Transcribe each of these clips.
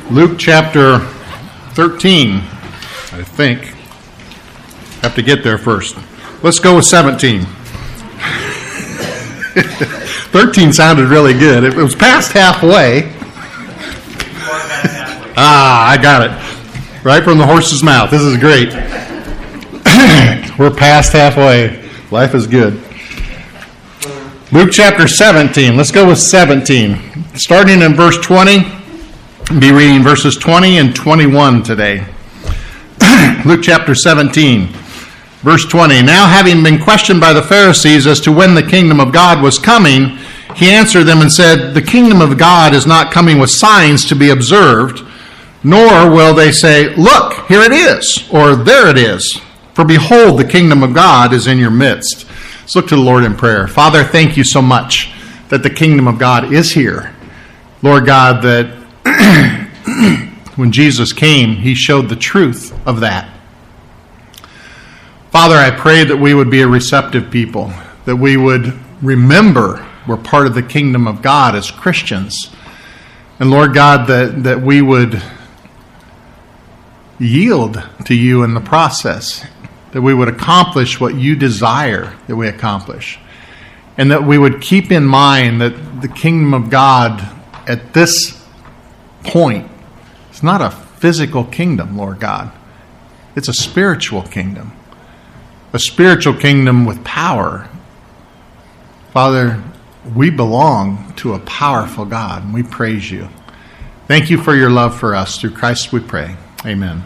Luke chapter 13, I think. Have to get there first. Let's go with 17. 13 sounded really good. It was past halfway. I got it. Right from the horse's mouth. This is great. We're past halfway. Life is good. Luke chapter 17. Let's go with 17. Starting in verse 20. Be reading verses 20 and 21 today. Luke chapter 17, verse 20. Now having been questioned by the Pharisees as to when the kingdom of God was coming, he answered them and said, the kingdom of God is not coming with signs to be observed, nor will they say, look, here it is, or there it is. For behold, the kingdom of God is in your midst. Let's look to the Lord in prayer. Father, thank you so much that the kingdom of God is here. Lord God, that when Jesus came, he showed the truth of that. Father, I pray that we would be a receptive people, that we would remember we're part of the kingdom of God as Christians. And Lord God, that we would yield to you in the process, that we would accomplish what you desire that we accomplish, and that we would keep in mind that the kingdom of God at this point, it's not a physical kingdom, Lord God. It's a spiritual kingdom. A spiritual kingdom with power. Father, we belong to a powerful God, and we praise you. Thank you for your love for us. Through Christ we pray. Amen.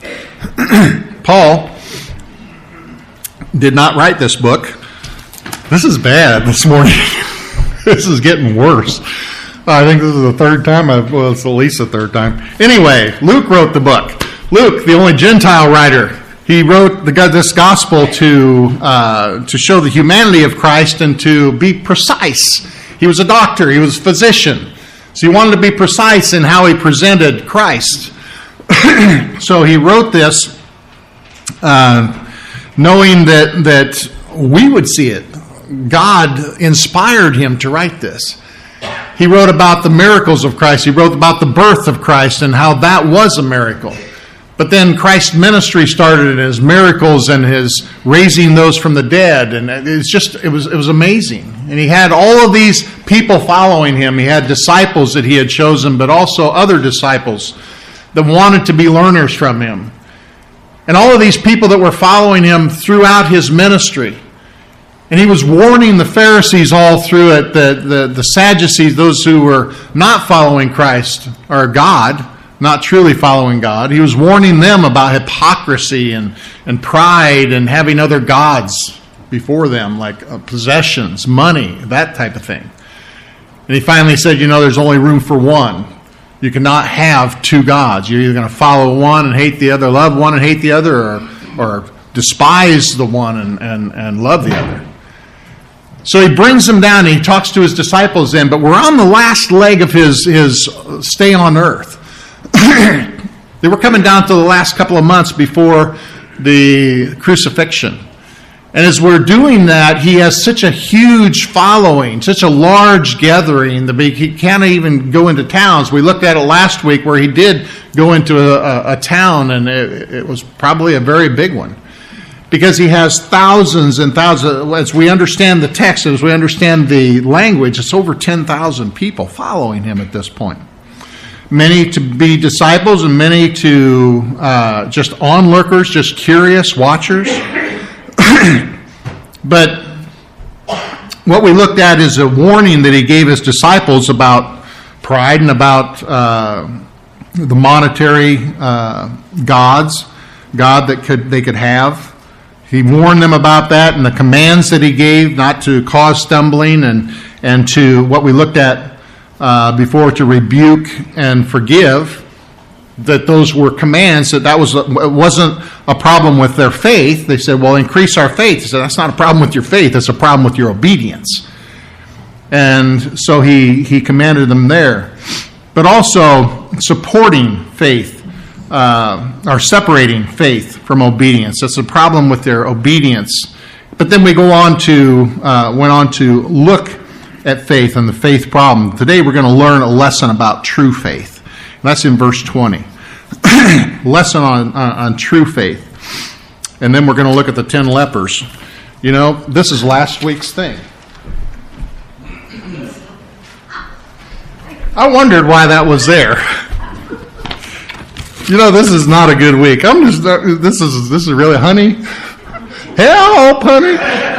Paul did not write this book. This is bad this morning. This is getting worse. I think this is the third time. It's at least the third time. Anyway, Luke wrote the book. Luke, the only Gentile writer, he wrote this gospel to show the humanity of Christ and to be precise. He was a doctor. He was a physician. So he wanted to be precise in how he presented Christ. So he wrote this knowing that we would see it. God inspired him to write this. He wrote about the miracles of Christ. He wrote about the birth of Christ and how that was a miracle. But then Christ's ministry started and his miracles and his raising those from the dead. And it was amazing. And he had all of these people following him. He had disciples that he had chosen, but also other disciples that wanted to be learners from him. And all of these people that were following him throughout his ministry. And he was warning the Pharisees all through it, the Sadducees, those who were not following Christ or God, not truly following God. He was warning them about hypocrisy and pride and having other gods before them, like possessions, money, that type of thing. And he finally said, there's only room for one. You cannot have two gods. You're either going to follow one and hate the other, love one and hate the other, or despise the one and love the other. So he brings them down and he talks to his disciples then, but we're on the last leg of his stay on earth. They were coming down to the last couple of months before the crucifixion. And as we're doing that, he has such a huge following, such a large gathering that he can't even go into towns. We looked at it last week where he did go into a town, and it was probably a very big one. Because he has thousands and thousands, as we understand the text, as we understand the language, it's over 10,000 people following him at this point. Many to be disciples and many to just onlookers, just curious watchers. But what we looked at is a warning that he gave his disciples about pride and about the monetary gods, God that they could have. He warned them about that and the commands that he gave not to cause stumbling and to what we looked at before, to rebuke and forgive, that those were commands, it wasn't a problem with their faith. They said, well, increase our faith. He said, that's not a problem with your faith, it's a problem with your obedience. And so he commanded them there. But also supporting faith. Or separating faith from obedience. That's a problem with their obedience. But then we went on to look at faith and the faith problem. Today we're going to learn a lesson about true faith. That's in verse 20. Lesson on true faith. And then we're going to look at the 10 lepers. You know, this is last week's thing. I wondered why that was there. You know, this is not a good week. This is really, honey. Help, honey.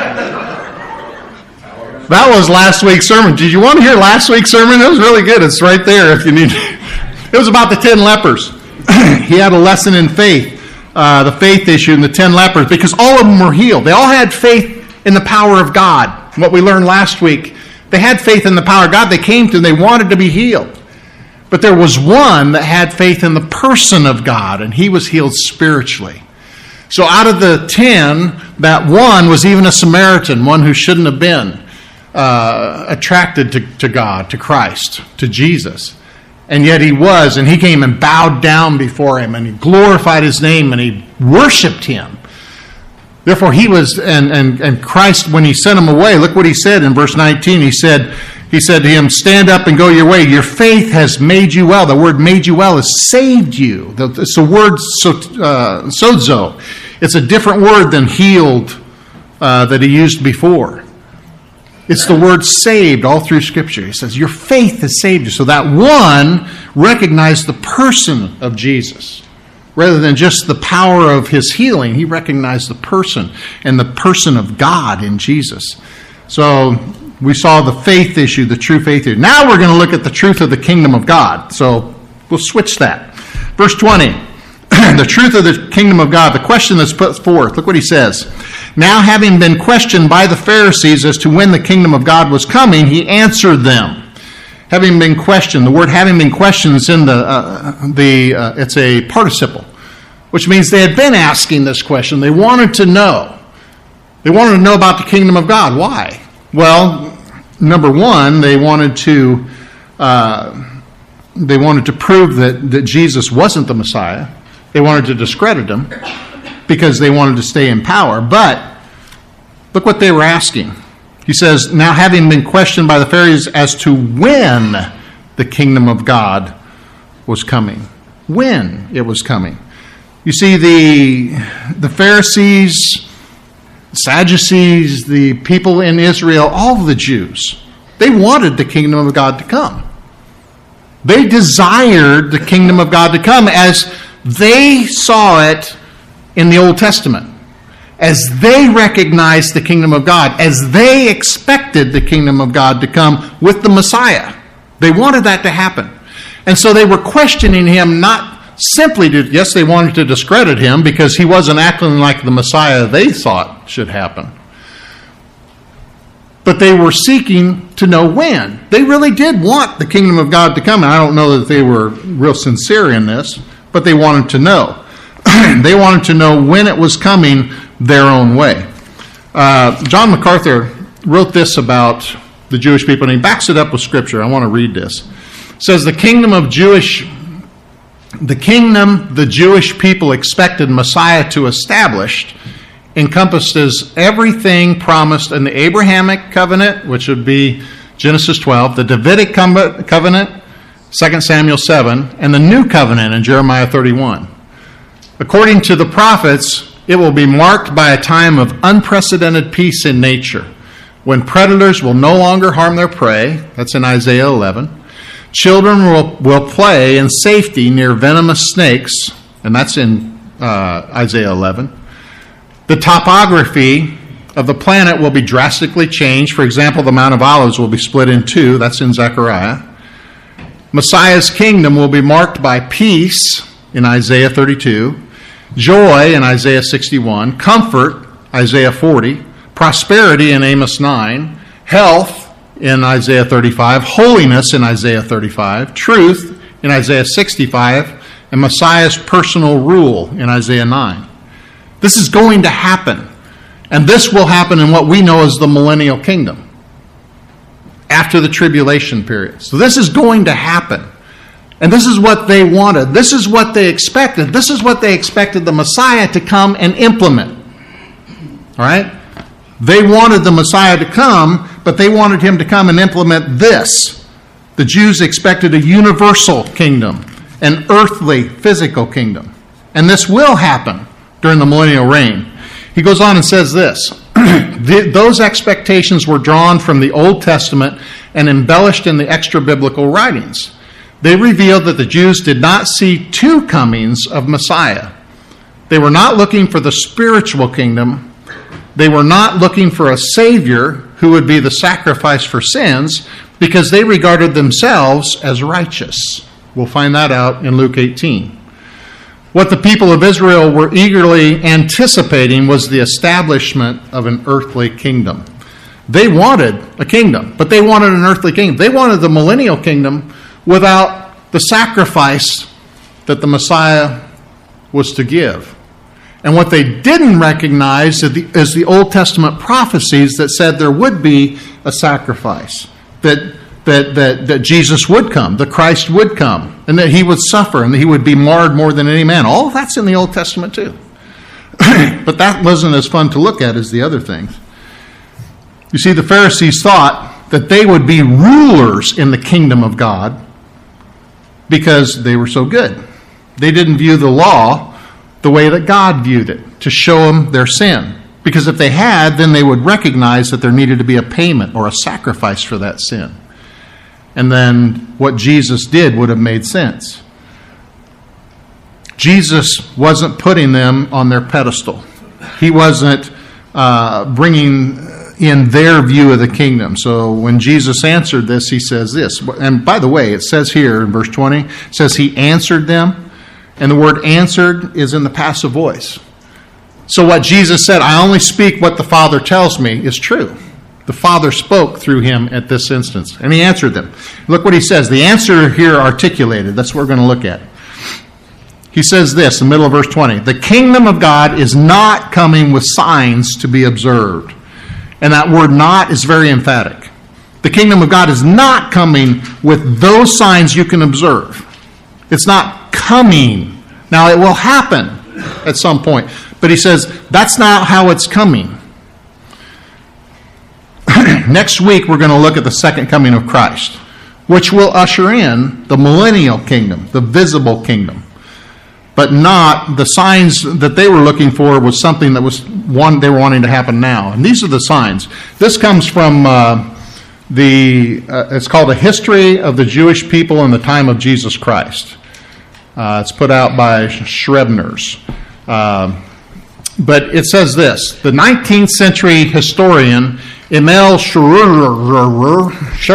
That was last week's sermon. Did you want to hear last week's sermon? It was really good. It's right there if you need. It was about the 10 lepers. He had a lesson in faith, the faith issue in the 10 lepers, because all of them were healed. They all had faith in the power of God. What we learned last week, they had faith in the power of God. They came to and they wanted to be healed. But there was one that had faith in the person of God, and he was healed spiritually. So out of the 10, that one was even a Samaritan, one who shouldn't have been attracted to God, to Christ, to Jesus. And yet he was, and he came and bowed down before him, and he glorified his name, and he worshiped him. Therefore he was, and Christ, when he sent him away, look what he said in verse 19. He said to him, stand up and go your way. Your faith has made you well. The word made you well has saved you. It's a word, sozo. It's a different word than healed that he used before. It's the word saved all through Scripture. He says, your faith has saved you. So that one recognized the person of Jesus. Rather than just the power of his healing, he recognized the person and the person of God in Jesus. So we saw the faith issue, the true faith issue. Now we're going to look at the truth of the kingdom of God. So we'll switch that. Verse 20, the truth of the kingdom of God, the question that's put forth. Look what he says. Now having been questioned by the Pharisees as to when the kingdom of God was coming, he answered them. Having been questioned, the word having been questioned is in it's a participle, which means they had been asking this question. They wanted to know. They wanted to know about the kingdom of God. Why? Well, number one, they wanted to prove that Jesus wasn't the Messiah. They wanted to discredit him because they wanted to stay in power. But look what they were asking. He says, now having been questioned by the Pharisees as to when the kingdom of God was coming. When it was coming. You see, the Pharisees, Sadducees, the people in Israel, all of the Jews, they wanted the kingdom of God to come. They desired the kingdom of God to come as they saw it in the Old Testament, as they recognized the kingdom of God, as they expected the kingdom of God to come with the Messiah. They wanted that to happen. And so they were questioning him not simply yes, they wanted to discredit him because he wasn't acting like the Messiah they thought should happen. But they were seeking to know when. They really did want the kingdom of God to come. And I don't know that they were real sincere in this, but they wanted to know. They wanted to know when it was coming their own way. John MacArthur wrote this about the Jewish people, and he backs it up with Scripture. I want to read this. It says, the kingdom the Jewish people expected Messiah to establish encompasses everything promised in the Abrahamic covenant, which would be Genesis 12, the Davidic covenant, 2 Samuel 7, and the new covenant in Jeremiah 31. According to the prophets, it will be marked by a time of unprecedented peace in nature, when predators will no longer harm their prey. That's in Isaiah 11. Children will play in safety near venomous snakes, and that's in Isaiah 11. The topography of the planet will be drastically changed. For example, the Mount of Olives will be split in two. That's in Zechariah. Messiah's kingdom will be marked by peace in Isaiah 32, joy in Isaiah 61, comfort, Isaiah 40, prosperity in Amos 9, health in Isaiah 35, holiness in Isaiah 35, truth in Isaiah 65, and Messiah's personal rule in Isaiah 9. This is going to happen. And this will happen in what we know as the millennial kingdom, after the tribulation period. So this is going to happen. And this is what they wanted. This is what they expected. This is what they expected the Messiah to come and implement. All right? They wanted the Messiah to come, but they wanted him to come and implement this. The Jews expected a universal kingdom, an earthly, physical kingdom. And this will happen during the millennial reign. He goes on and says this, those expectations were drawn from the Old Testament and embellished in the extra-biblical writings. They revealed that the Jews did not see two comings of Messiah. They were not looking for the spiritual kingdom. They were not looking for a Savior who would be the sacrifice for sins, because they regarded themselves as righteous. We'll find that out in Luke 18. What the people of Israel were eagerly anticipating was the establishment of an earthly kingdom. They wanted a kingdom, but they wanted an earthly kingdom. They wanted the millennial kingdom without the sacrifice that the Messiah was to give. And what they didn't recognize is the Old Testament prophecies that said there would be a sacrifice, that Jesus would come, that Christ would come, and that he would suffer, and that he would be marred more than any man. All of that's in the Old Testament too. But that wasn't as fun to look at as the other things. You see, the Pharisees thought that they would be rulers in the kingdom of God because they were so good. They didn't view the law the way that God viewed it, to show them their sin. Because if they had, then they would recognize that there needed to be a payment or a sacrifice for that sin. And then what Jesus did would have made sense. Jesus wasn't putting them on their pedestal. He wasn't bringing in their view of the kingdom. So when Jesus answered this, he says this. And by the way, it says here in verse 20, it says he answered them. And the word answered is in the passive voice. So what Jesus said, I only speak what the Father tells me, is true. The Father spoke through him at this instance, and he answered them. Look what he says. The answer here articulated. That's what we're going to look at. He says this in the middle of verse 20. The kingdom of God is not coming with signs to be observed. And that word not is very emphatic. The kingdom of God is not coming with those signs you can observe. It's not coming. Now, it will happen at some point. But he says, that's not how it's coming. Next week, we're going to look at the second coming of Christ, which will usher in the millennial kingdom, the visible kingdom. But not the signs that they were looking for was something that was one they were wanting to happen now. And these are the signs. This comes from it's called A History of the Jewish People in the Time of Jesus Christ. It's put out by Scribner's. But it says this. The 19th century historian Emil Scherer,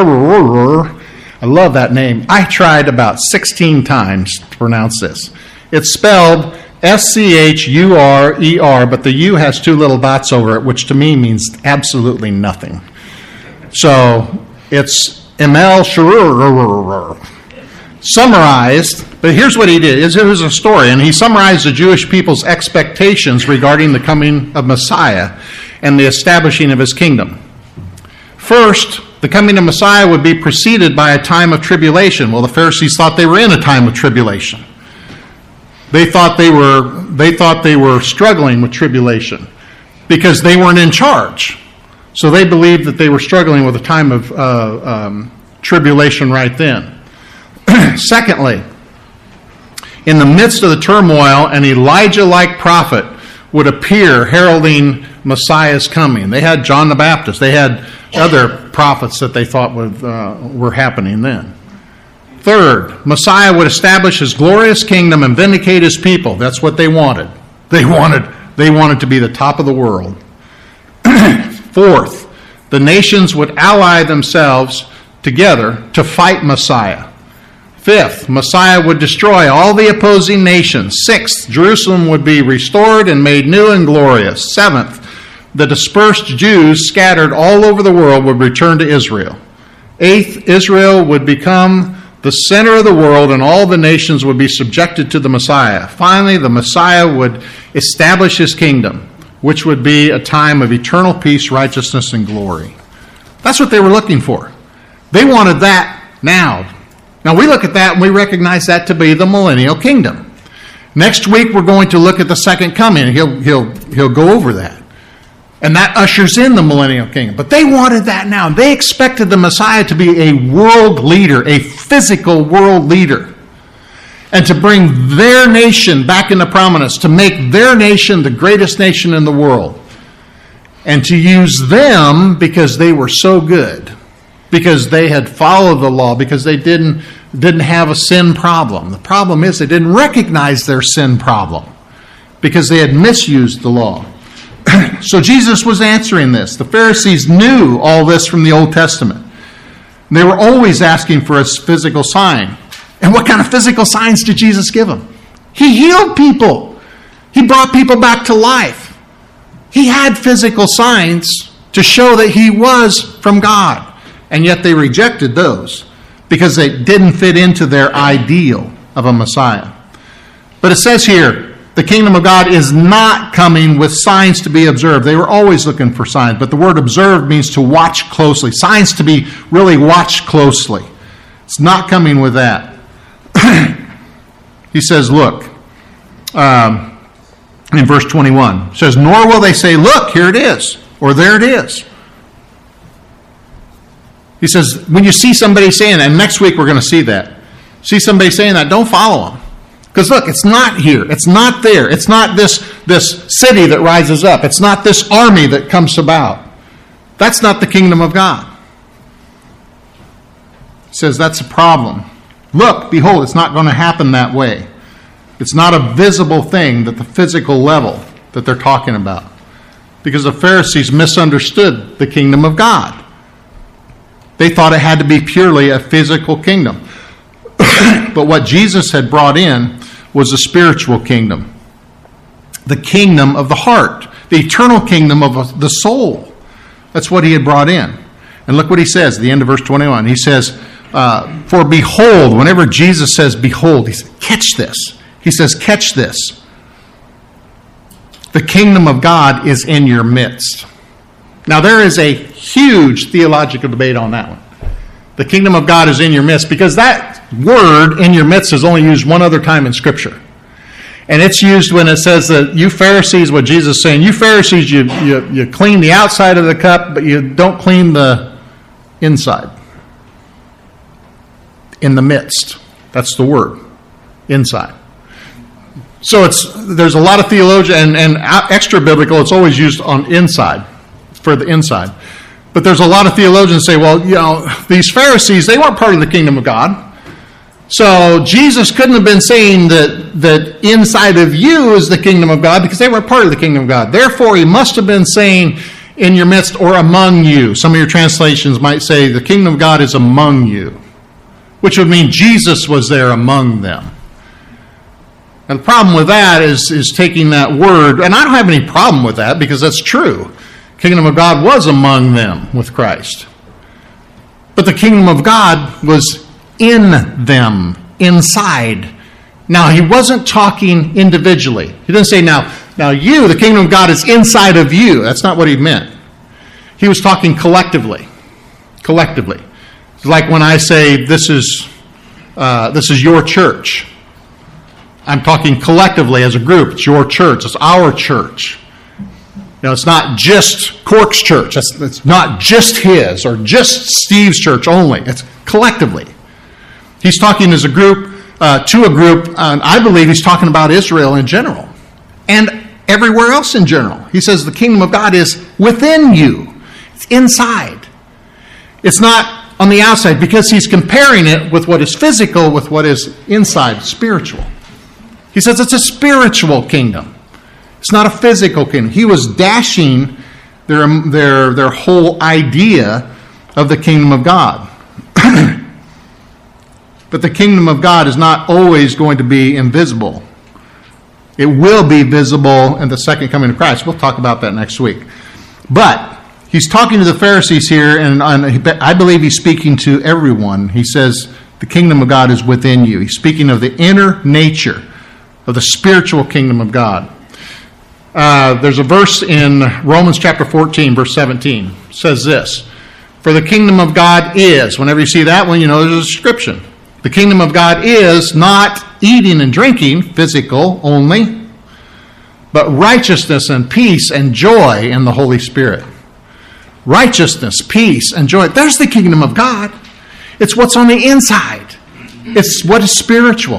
I love that name. I tried about 16 times to pronounce this. It's spelled Scherer, but the U has two little dots over it, which to me means absolutely nothing. So it's Emil Scherer. Summarized, but here's what he did. It was a story, and he summarized the Jewish people's expectations regarding the coming of Messiah and the establishing of his kingdom. First, the coming of Messiah would be preceded by a time of tribulation. Well, the Pharisees thought they were in a time of tribulation. They thought they were struggling with tribulation because they weren't in charge. So they believed that they were struggling with a time of tribulation right then. Secondly, in the midst of the turmoil, an Elijah-like prophet would appear heralding Messiah's coming. They had John the Baptist. They had other prophets that they thought were happening then. Third, Messiah would establish his glorious kingdom and vindicate his people. That's what they wanted. They wanted to be the top of the world. Fourth, the nations would ally themselves together to fight Messiah. Fifth, Messiah would destroy all the opposing nations. Sixth, Jerusalem would be restored and made new and glorious. Seventh, the dispersed Jews scattered all over the world would return to Israel. Eighth, Israel would become the center of the world and all the nations would be subjected to the Messiah. Finally, the Messiah would establish his kingdom, which would be a time of eternal peace, righteousness, and glory. That's what they were looking for. They wanted that now. Now, we look at that and we recognize that to be the millennial kingdom. Next week, we're going to look at the second coming. He'll go over that. And that ushers in the millennial kingdom. But they wanted that now. They expected the Messiah to be a world leader, a physical world leader. and to bring their nation back into prominence, to make their nation the greatest nation in the world, and to use them because they were so good, because they had followed the law, because they didn't have a sin problem. The problem is they didn't recognize their sin problem because they had misused the law. So Jesus was answering this. The Pharisees knew all this from the Old Testament. They were always asking for a physical sign. And what kind of physical signs did Jesus give them? He healed people. He brought people back to life. He had physical signs to show that he was from God. And yet they rejected those because they didn't fit into their ideal of a Messiah. But it says here, the kingdom of God is not coming with signs to be observed. They were always looking for signs, but the word observed means to watch closely. Signs to be really watched closely. It's not coming with that. He says, look, in verse 21, it says, nor will they say, look, here it is, or there it is. He says, when you see somebody saying that, and next week we're going to see that, see somebody saying that, don't follow them. Because look, it's not here. It's not there. It's not this city that rises up. It's not this army that comes about. That's not the kingdom of God. He says that's a problem. Look, behold, it's not going to happen that way. It's not a visible thing at the physical level that they're talking about. Because the Pharisees misunderstood the kingdom of God. They thought it had to be purely a physical kingdom. But what Jesus had brought in was a spiritual kingdom. The kingdom of the heart. The eternal kingdom of the soul. That's what he had brought in. And look what he says at the end of verse 21. He says, for behold, whenever Jesus says behold, he says, catch this. He says, catch this. The kingdom of God is in your midst. Now, there is a huge theological debate on that one. The kingdom of God is in your midst, because that word in your midst is only used one other time in Scripture. And it's used when it says that you Pharisees, what Jesus is saying, you Pharisees, you clean the outside of the cup, but you don't clean the inside. In the midst. That's the word. Inside. So there's a lot of theologian and extra biblical, it's always used on inside, for the inside. But there's a lot of theologians say, well, these Pharisees, they weren't part of the kingdom of God. So Jesus couldn't have been saying that inside of you is the kingdom of God, because they weren't part of the kingdom of God. Therefore, he must have been saying in your midst or among you. Some of your translations might say the kingdom of God is among you, which would mean Jesus was there among them. And the problem with that is taking that word, and I don't have any problem with that because that's true. Kingdom of God was among them with Christ. But the kingdom of God was in them, inside. Now, he wasn't talking individually. He didn't say, now you, the kingdom of God is inside of you. That's not what he meant. He was talking collectively. Collectively. It's like when I say, this is your church. I'm talking collectively as a group. It's your church. It's our church. It's not just Cork's church. It's not just his or just Steve's church only. It's collectively. He's talking as a group, to a group, and I believe he's talking about Israel in general and everywhere else in general. He says the kingdom of God is within you. It's inside. It's not on the outside, because he's comparing it with what is physical with what is inside, spiritual. He says it's a spiritual kingdom. It's not a physical kingdom. He was dashing their whole idea of the kingdom of God. But the kingdom of God is not always going to be invisible. It will be visible in the second coming of Christ. We'll talk about that next week. But he's talking to the Pharisees here, and I believe he's speaking to everyone. He says the kingdom of God is within you. He's speaking of the inner nature of the spiritual kingdom of God. There's a verse in Romans chapter 14, verse 17. It says this, for the kingdom of God is, whenever you see that one, there's a description. The kingdom of God is not eating and drinking, physical only, but righteousness and peace and joy in the Holy Spirit. Righteousness, peace, and joy. There's the kingdom of God. It's what's on the inside. It's what is spiritual.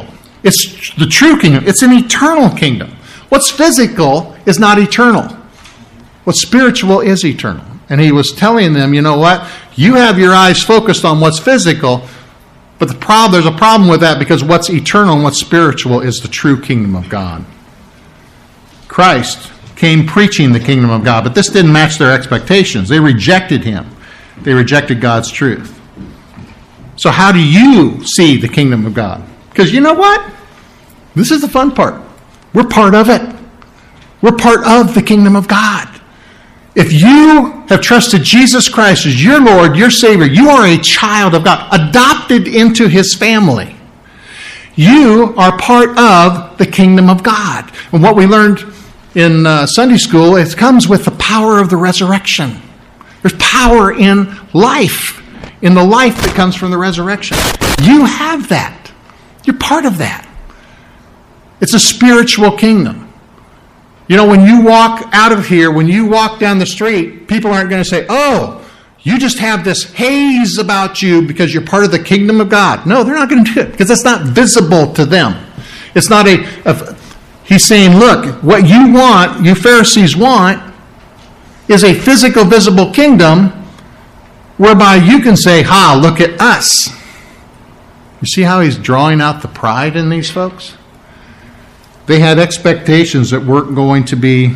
It's the true kingdom. It's an eternal kingdom. What's physical is not eternal. What's spiritual is eternal. And he was telling them, you know what? You have your eyes focused on what's physical, but there's a problem with that, because what's eternal and what's spiritual is the true kingdom of God. Christ came preaching the kingdom of God, but this didn't match their expectations. They rejected him. They rejected God's truth. So how do you see the kingdom of God? Because you know what? This is the fun part. We're part of it. We're part of the kingdom of God. If you have trusted Jesus Christ as your Lord, your Savior, you are a child of God, adopted into his family. You are part of the kingdom of God. And what we learned in Sunday school, it comes with the power of the resurrection. There's power in life, in the life that comes from the resurrection. You have that. You're part of that. It's a spiritual kingdom. You know, when you walk out of here, when you walk down the street, people aren't going to say, oh, you just have this haze about you because you're part of the kingdom of God. No, they're not going to do it, because that's not visible to them. It's not he's saying, look, what you want, you Pharisees want, is a physical, visible kingdom whereby you can say, ha, look at us. You see how he's drawing out the pride in these folks? They had expectations that weren't going to be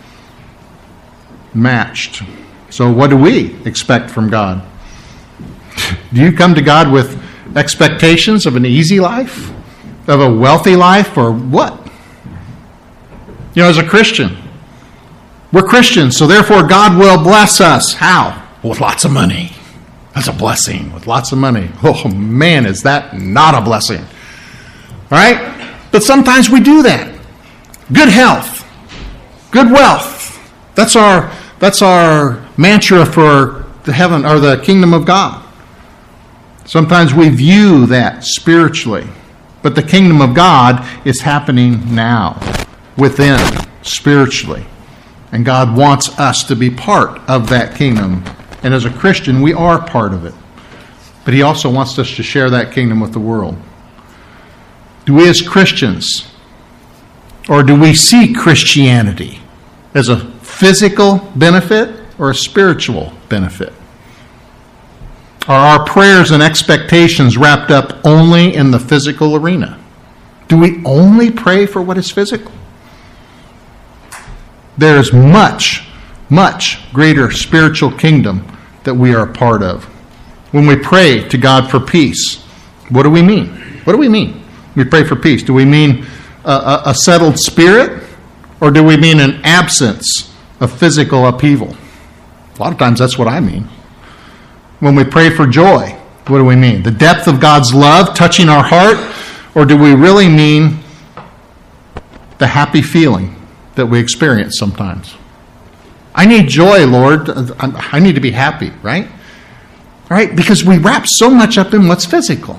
matched. So what do we expect from God? Do you come to God with expectations of an easy life? Of a wealthy life? Or what? You know, as a Christian, we're Christians, so therefore God will bless us. How? With lots of money. That's a blessing, with lots of money. Oh man, is that not a blessing? All right? But sometimes we do that. Good health, good wealth. That's our mantra for the heaven or the kingdom of God. Sometimes we view that spiritually, but the kingdom of God is happening now, within, spiritually. And God wants us to be part of that kingdom. And as a Christian, we are part of it. But he also wants us to share that kingdom with the world. Do we as Christians, or do we see Christianity as a physical benefit or a spiritual benefit? Are our prayers and expectations wrapped up only in the physical arena? Do we only pray for what is physical? There is much, much greater spiritual kingdom that we are a part of. When we pray to God for peace, what do we mean? What do we mean? We pray for peace. Do we mean a settled spirit, or do we mean an absence of physical upheaval? A lot of times that's what I mean. When we pray for joy, what do we mean? The depth of God's love touching our heart, or do we really mean the happy feeling that we experience sometimes? I need joy, Lord. I need to be happy, right? Right? Because we wrap so much up in what's physical.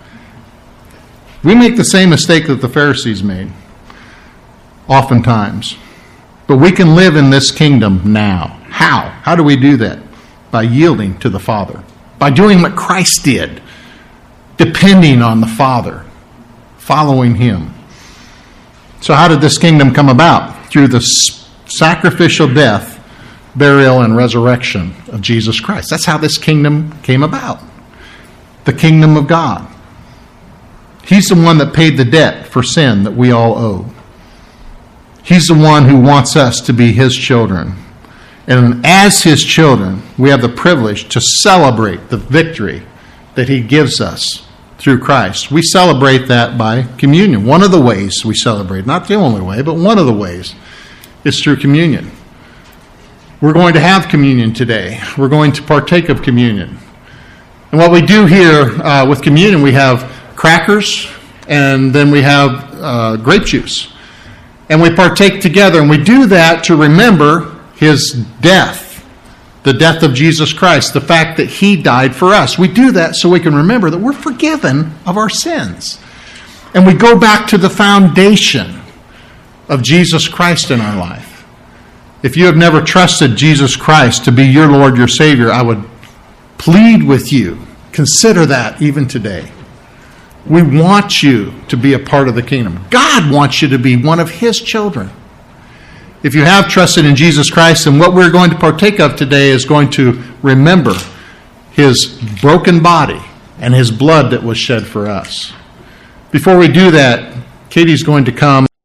We make the same mistake that the Pharisees made, oftentimes. But we can live in this kingdom now. How? How do we do that? By yielding to the Father. By doing what Christ did. Depending on the Father. Following him. So how did this kingdom come about? Through the sacrificial death, burial, and resurrection of Jesus Christ. That's how this kingdom came about. The kingdom of God. He's the one that paid the debt for sin that we all owe. He's the one who wants us to be his children. And as his children, we have the privilege to celebrate the victory that he gives us through Christ. We celebrate that by communion. One of the ways we celebrate, not the only way, but one of the ways, is through communion. We're going to have communion today. We're going to partake of communion. And what we do here with communion, we have crackers, and then we have grape juice. And we partake together, and we do that to remember his death, the death of Jesus Christ, the fact that he died for us. We do that so we can remember that we're forgiven of our sins. And we go back to the foundation of Jesus Christ in our life. If you have never trusted Jesus Christ to be your Lord, your Savior, I would plead with you, consider that even today. We want you to be a part of the kingdom. God wants you to be one of His children. If you have trusted in Jesus Christ, then what we're going to partake of today is going to remember His broken body and His blood that was shed for us. Before we do that, Katie's going to come.